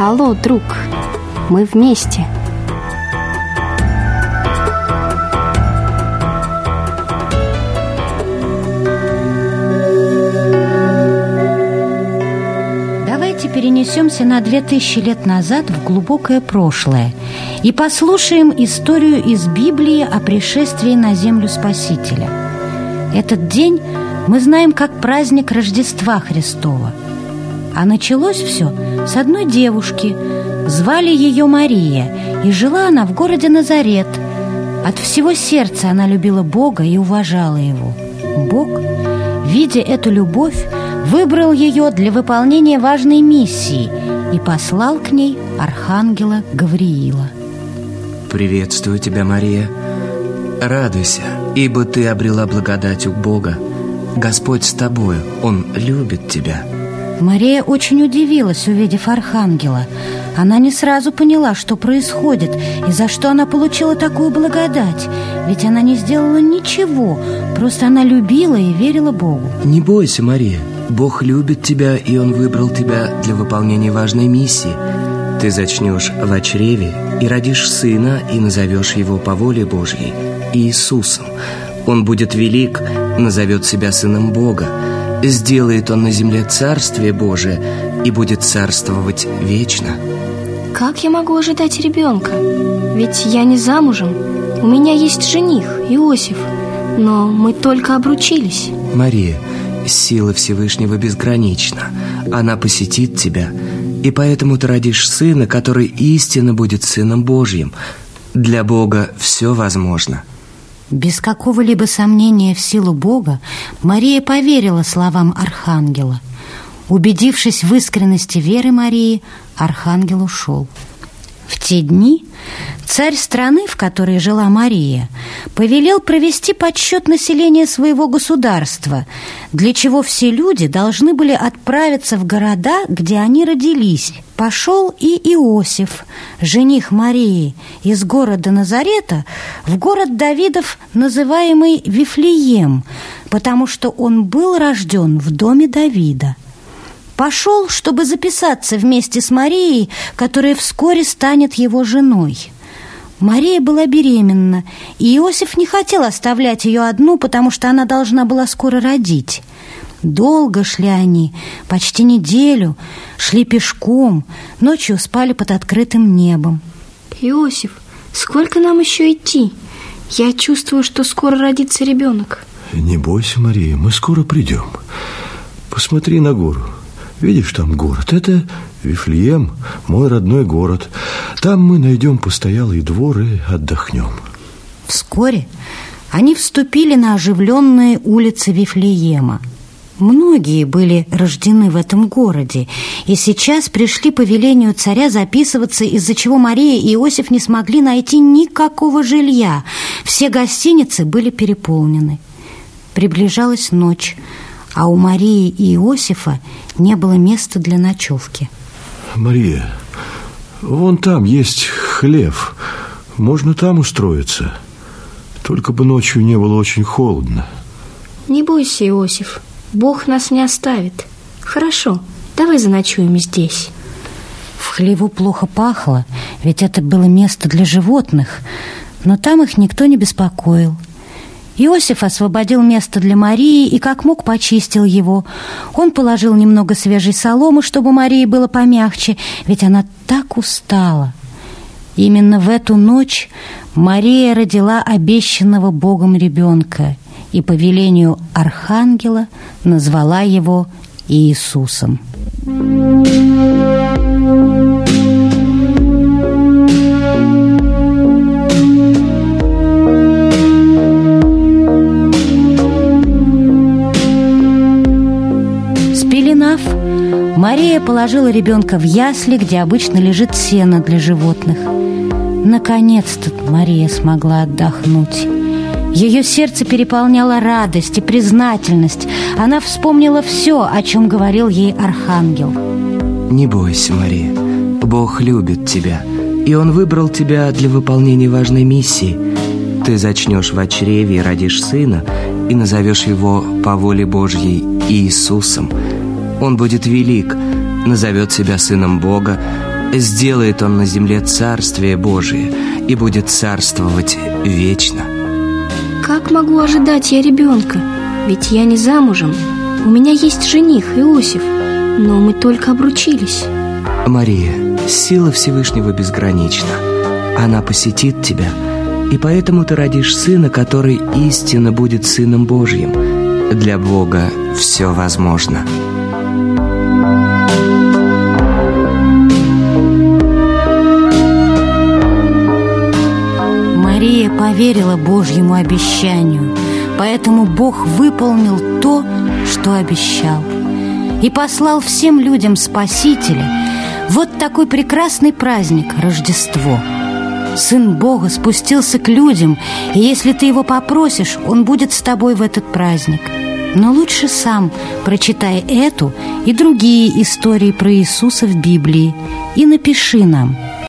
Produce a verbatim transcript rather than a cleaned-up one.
Алло, друг, мы вместе. Давайте перенесемся на две тысячи лет назад в глубокое прошлое и послушаем историю из Библии о пришествии на землю Спасителя. Этот день мы знаем как праздник Рождества Христова. А началось все с одной девушки. Звали ее Мария, и жила она в городе Назарет. От всего сердца она любила Бога и уважала Его. Бог, видя эту любовь, выбрал ее для выполнения важной миссии и послал к ней архангела Гавриила. Приветствую тебя, Мария. Радуйся, ибо ты обрела благодать у Бога. Господь с тобою, Он любит тебя. Мария очень удивилась, увидев архангела. Она не сразу поняла, что происходит и за что она получила такую благодать. Ведь она не сделала ничего, просто она любила и верила Богу. Не бойся, Мария. Бог любит тебя, и Он выбрал тебя для выполнения важной миссии. Ты зачнешь в чреве и родишь сына, и назовешь его по воле Божьей Иисусом. Он будет велик, назовет себя Сыном Бога. Сделает Он на земле Царствие Божие и будет царствовать вечно. Как я могу ожидать ребенка? Ведь я не замужем. У меня есть жених, Иосиф, но мы только обручились. Мария, сила Всевышнего безгранична. Она посетит тебя, и поэтому ты родишь сына, который истинно будет Сыном Божьим. Для Бога все возможно. Без какого-либо сомнения в силу Бога Мария поверила словам архангела. Убедившись в искренности веры Марии, архангел ушел. В те дни царь страны, в которой жила Мария, повелел провести подсчет населения своего государства, для чего все люди должны были отправиться в города, где они родились. Пошел и Иосиф, жених Марии, из города Назарета в город Давидов, называемый Вифлеем, потому что он был рожден в доме Давида. Пошел, чтобы записаться вместе с Марией, которая вскоре станет его женой. Мария была беременна, и Иосиф не хотел оставлять ее одну, потому что она должна была скоро родить. Долго шли они, почти неделю, шли пешком, ночью спали под открытым небом. Иосиф, сколько нам еще идти? Я чувствую, что скоро родится ребенок. Не бойся, Мария, мы скоро придем. Посмотри на гору. Видишь, там город. Это Вифлеем, мой родной город. Там мы найдем постоялый двор и отдохнем. Вскоре они вступили на оживленные улицы Вифлеема. Многие были рождены в этом городе, и сейчас пришли по велению царя записываться, из-за чего Мария и Иосиф не смогли найти никакого жилья. Все гостиницы были переполнены. Приближалась ночь, а у Марии и Иосифа не было места для ночевки. Мария, вон там есть хлев. Можно там устроиться. Только бы ночью не было очень холодно. Не бойся, Иосиф. Бог нас не оставит. Хорошо, давай заночуем здесь. В хлеву плохо пахло, ведь это было место для животных, но там их никто не беспокоил. Иосиф освободил место для Марии и как мог почистил его. Он положил немного свежей соломы, чтобы Марии было помягче, ведь она так устала. Именно в эту ночь Мария родила обещанного Богом ребенка и по велению архангела назвала его Иисусом. Спеленав, Мария положила ребенка в ясли, где обычно лежит сено для животных. Наконец-то Мария смогла отдохнуть. Ее сердце переполняло радость и признательность. Она вспомнила все, о чем говорил ей архангел. Не бойся, Мария, Бог любит тебя, и Он выбрал тебя для выполнения важной миссии. Ты зачнешь в чреве и родишь сына, и назовешь его по воле Божьей Иисусом. Он будет велик, назовет себя Сыном Бога, сделает он на земле Царствие Божие и будет царствовать вечно. Как могу ожидать я ребенка? Ведь я не замужем. У меня есть жених Иосиф, но мы только обручились. Мария, сила Всевышнего безгранична. Она посетит тебя, и поэтому ты родишь сына, который истинно будет Сыном Божьим. Для Бога все возможно. Мария поверила Божьему обещанию, поэтому Бог выполнил то, что обещал, и послал всем людям Спасителя. Вот такой прекрасный праздник – Рождество. Сын Бога спустился к людям, и если ты его попросишь, он будет с тобой в этот праздник. Но лучше сам прочитай эту и другие истории про Иисуса в Библии и напиши нам.